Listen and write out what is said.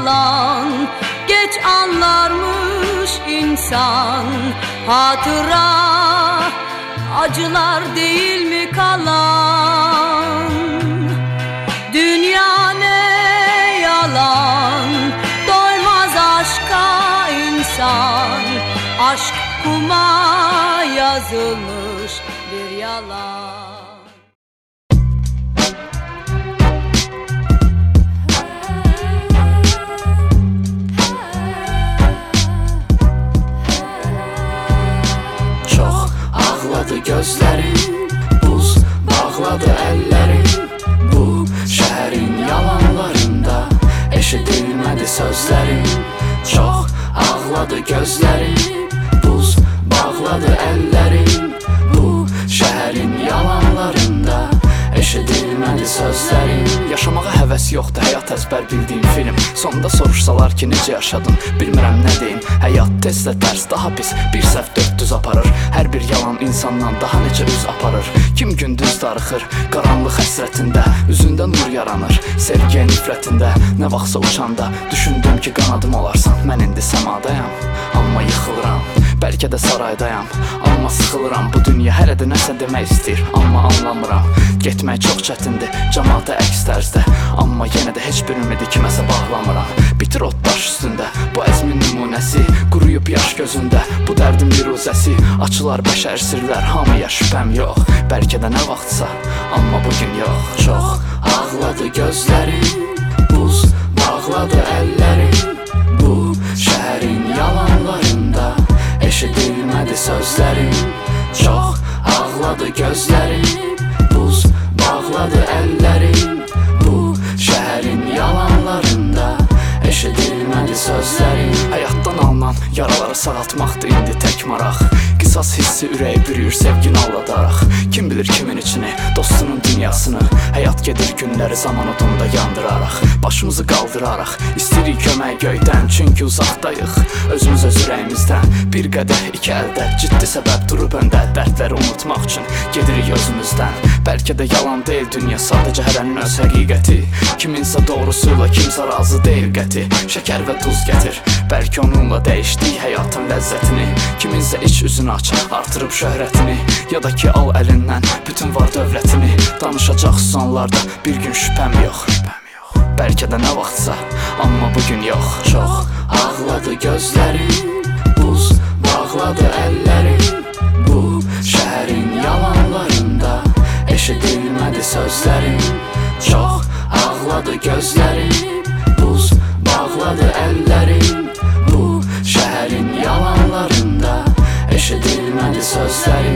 yalan, geç anlarmış insan. Hatıra, acılar değil mi kalan? Dünya ne yalan, doymaz aşka insan. Aşk kuma yazılmış bir yalan. Çox ağladı gözlərim, buz bağladı əllərim. Bu şəhərin yalanlarında eşidilmədi sözlərim. Çox ağladı gözlərim, buz bağladı əllərim. Bu şəhərin yalanlarında eşidilmədi sözlərim. Yaşamağa həvəs yoxdur, həyat əzbər bildiyim film. Sonunda soruşsalar ki, necə yaşadın, bilmirəm nə deyim. Həyat tezlə tərs, daha pis, bir səhv 400 aparır. Hər bir yalan insandan daha necə üz aparır. Kim gündüz darıxır, qaranlıq həsrətində, üzündə nur yaranır, sevgiyə nifrətində. Nə vaxtsa uçanda, düşündüm ki, qanadım olarsan. Mən indi səmadayam, amma yıxılıram. Bəlkə də saraydayam, amma sıxılıram. Bu dünya hələ də nəsə demək istəyir, amma anlamıram. Getmək çox çətindir, cəmaata əks tərzdə, amma yenə də heç bir ümidi kiməsə bağlamıram. Bitir ot daş üstündə, bu əzmin nümunəsi, quruyub yaş gözündə, bu dərdin viruzəsi. Açılar bəşər sirlər, hamıya şübhəm yox. Bəlkə də nə vaxtsa, amma bugün yox. Çox ağladı gözlərim, buz bağladı əllərim. Bu şəhərin yalanlarında eşidilmədi sözlərim. Çox ağladı gözlərim, buz bağladı əllərim. Bu şəhərin yalanlarında eşidilmədi sözlərim. Həyatdan alınan yaraları sağaltmaqdır indi tək maraq. Qisas hissi ürəyi bürüyür sevgini aldadaraq. Kim bilir kimin içini, dostunun dünyasını. Həyat gedir günləri zaman odunda yandıraraq. Başımızı qaldıraraq, istəyirik kömək göydən, çünki uzaqdayıq özümüz öz ürəyimizdən. Bir qədəh iki əldə, ciddi səbəb durub öndə. Dərdləri unutmaq üçün gedirik özümüzdən. Bəlkə də yalan deyil dünya, sadəcə hərənin öz həqiqəti. Kiminsə doğrusuyla, kimsə razı deyil qəti. Şəkər və duz gətir, bəlkə onunla dəyişdik həyatın ləzzətini. Kiminsə iç üzünü aç, artırıb şöhrətini. Ya da ki al əlindən bütün var dövlətini. Danışacaq sonlarda bir gün şübhəm yox. Bəlkə də nə vaxtsa, amma bugün yox. Çox ağladı gözlərim, buz bağladı əllərim. Bu şəhərin yalanlarında eşidilmədi sözlərim. Çox ağladı gözlərim, buz bağladı əllərim. Bu şəhərin yalanlarında eşidilmədi sözlərim.